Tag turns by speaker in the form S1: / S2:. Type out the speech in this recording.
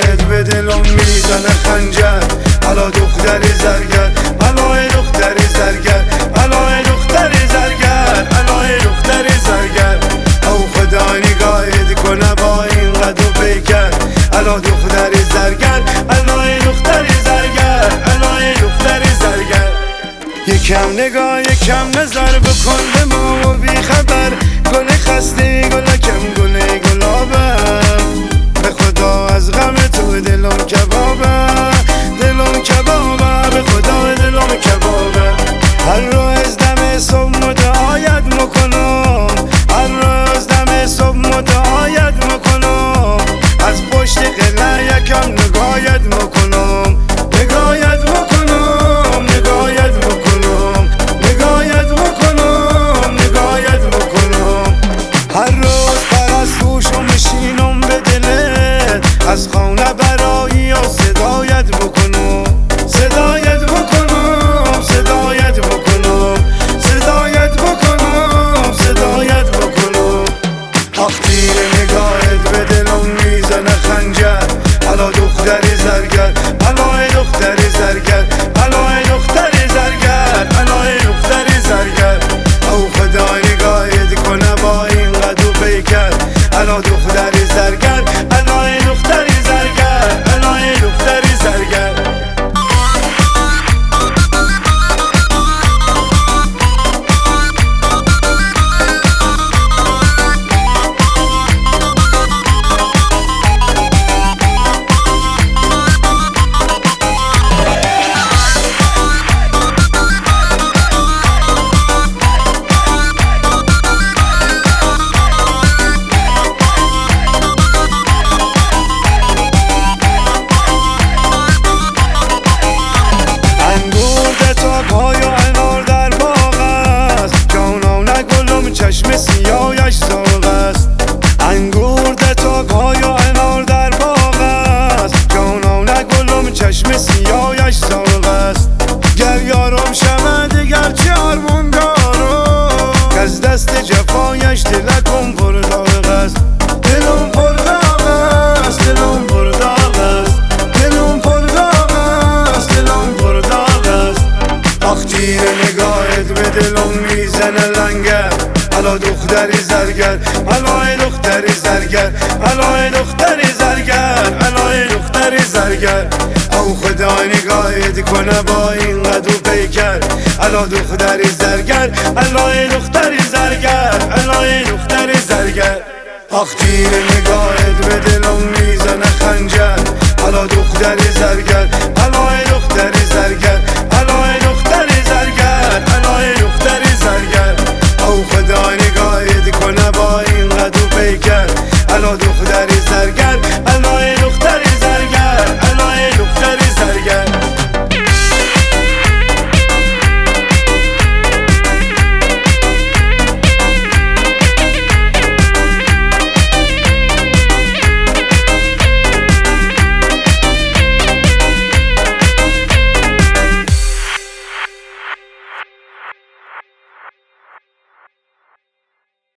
S1: نگاهت به دلم میزنه خنجر. الا دختری زرگر، الای دختری زرگر، الای دختری زرگر، الای دختری زرگر. او خدا نگاهت کنه با این قد و پیکر. الا دختری زرگر، الای دختری زرگر، الای دختری زرگر. یکم نگاه یکم نظر بکن به ما و بی خبر. گل خسته گلکم گل گلابم، به خدا از غم تو دلم کبابه، دلم کبابه، به خدا دلم کبابه. هر روز دم صبح مدعایت میکنم، هر روز دم صبح مدعایت میکنم. از پشت قله یکم نگاهت میکنم، نگاهت میکنم، نگاهت میکنم، نگاهت میکنم، نگاهت میکنم. هر روز پرستوشو میشینم به دلت، از خانه برایی و صدایت بکنم، صدایت بکنم، صدایت بکنم، صدایت بکنم، صدایت بکنم. تیر نگاهت به دلم میزنه خنجر. الا دختری زرگر، الای دختری زرگر، الای دختری زرگر، الای دختری زرگر. او خدا نگاهت کنه با این قد و پیکر. الا دختری زرگر، الای دختری زرگر، الای دختری زرگر. چشم سیاهش سرخ است، انگور ده تاک‌های و انار در باغ است. جانانه گلم چشم سیاهش سرخ است. گر یارم شود دیگر چه آرمان دارم، که از دست جفایش دلکم پر داغ است. دلم پر داغ است، دلم پر داغ است، دلم پر داغ است، دلم پر داغ است. تیر نگاهت به دلم میزنه لنگر. الا دختری زرگر، الای دختری زرگر، الای دختری زرگر، الای دختری زرگر. او خدا نگاهت کنه با این قد و پیکر. الا دختری زرگر، الای دختری زرگر، الای دختری زرگر. تیر نگاهت به دلم میزنه خنجر. الا دختری زرگر،